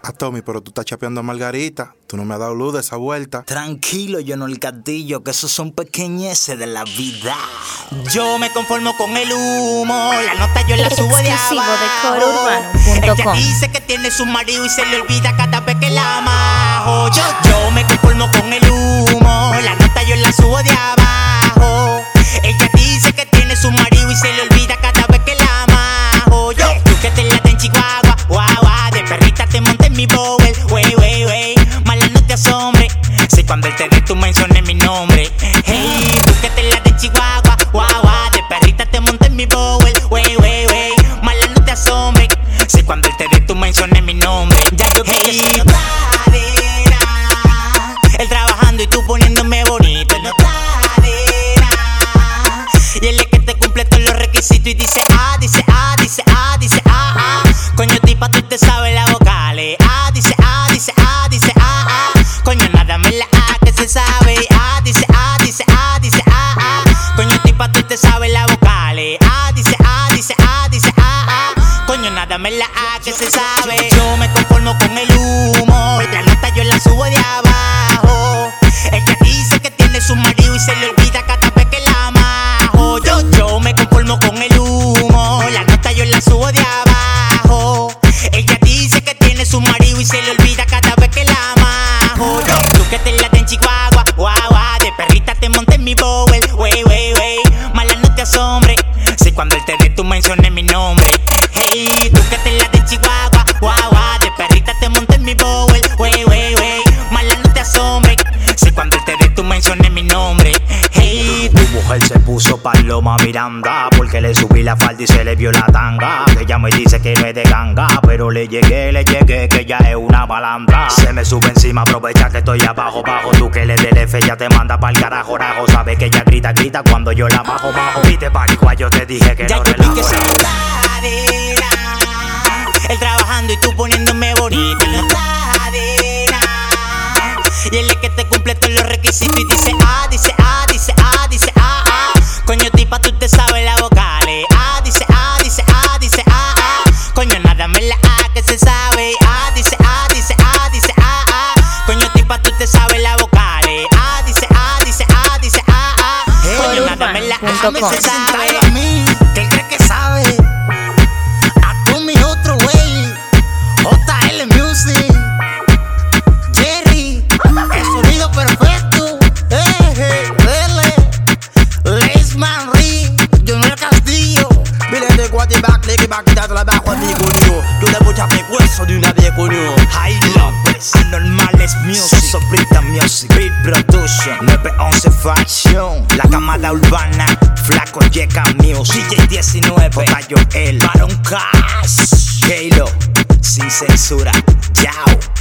A Tommy, pero tú estás chapeando a Margarita. Tú no me has dado luz de esa vuelta. Tranquilo, yo no el castillo, que esos son pequeñeces de la vida. Yo me conformo con el humo, la nota yo la subo de abajo. Exclusivo de corourbano.com. Ella dice que tiene su marido y se le olvida cada vez que la amajo. Yo me conformo con el humo, la nota yo la subo de abajo. Ella dice que tiene su marido y se le olvida cada vez que la amajo. Tú que te la en Chihuahua, guau, de perrita te monté en mi Bower, wey, mala no te asombre. Si cuando él te dé tú menciones mi nombre. Hey, tú que te la de Chihuahua, guau, de perrita te monté en mi Bower, wey, mala no te asombre. Si cuando él te dé tú menciones mi nombre. Ya yo creo que si no cadera, él trabajando y tú poniéndome bonito. No cadera, y él es que te cumple todos los requisitos y dice coño tipa tú te sabes las vocales. Dice coño nada me la que se sabe. Dice coño tipa tú te sabes las vocales. Dice coño nada me la que se sabe. Yo me conformo con el humo, la nota yo la subo de abajo. Ella dice que tiene su marido y se le olvida cada vez que la amajo. Yo me conformo con el humo, la nota yo la subo de abajo. Ella dice que tiene su marido y se le olvida cada vez que la amajo. Tú que te la en Chihuahua, guau, de perrita te monté en mi Bower, wey, mala no te asombre. Si cuando él te dé tú menciones mi nombre. Hey, tú que te la en Chihuahua, guau, de perrita te monté en mi Bower, wey, mala no te asombre. Si cuando él te dé tú menciones mi nombre. Hey, tu mujer se puso Paloma Miranda porque le subí la falda y se le vio la tanga. Ella me dice que no es de ganga, pero le llegué, que ella es una malandra. Se me sube encima, aprovecha que estoy abajo. Tú que le del F ya te manda pa'l carajo. Sabe que ella grita cuando yo la bajo. Viste parigua, yo te dije que ya no relajo. Ya yo vi que se cadera, él trabajando y tú poniéndome bonito en la cadera. Y él es que te cumple todos los requisitos y dice coño tipa tú te sabes las vocales. Dice coño nada me la que se sabe. Dice coño tipa tú te sabes las vocales. Dice coño nada me la que se sabe. A mí, que él cree que sabe. A tú mi otro güey, JL Music, Jerry, el sonido perfecto. Leisman Ri, yo no el castillo. Vilain de quarterback, les back dans la barre amigo mío. Yo le voy a pegar de una vieja connu. High Lopez, Anormales Music, Sobrita Music, Beat Production, 911 Fashion, La Camada Urbana, Flaco Yeca Music, DJ 19, J. Joel, Baron Cash, Halo, Sin Censura, Yao.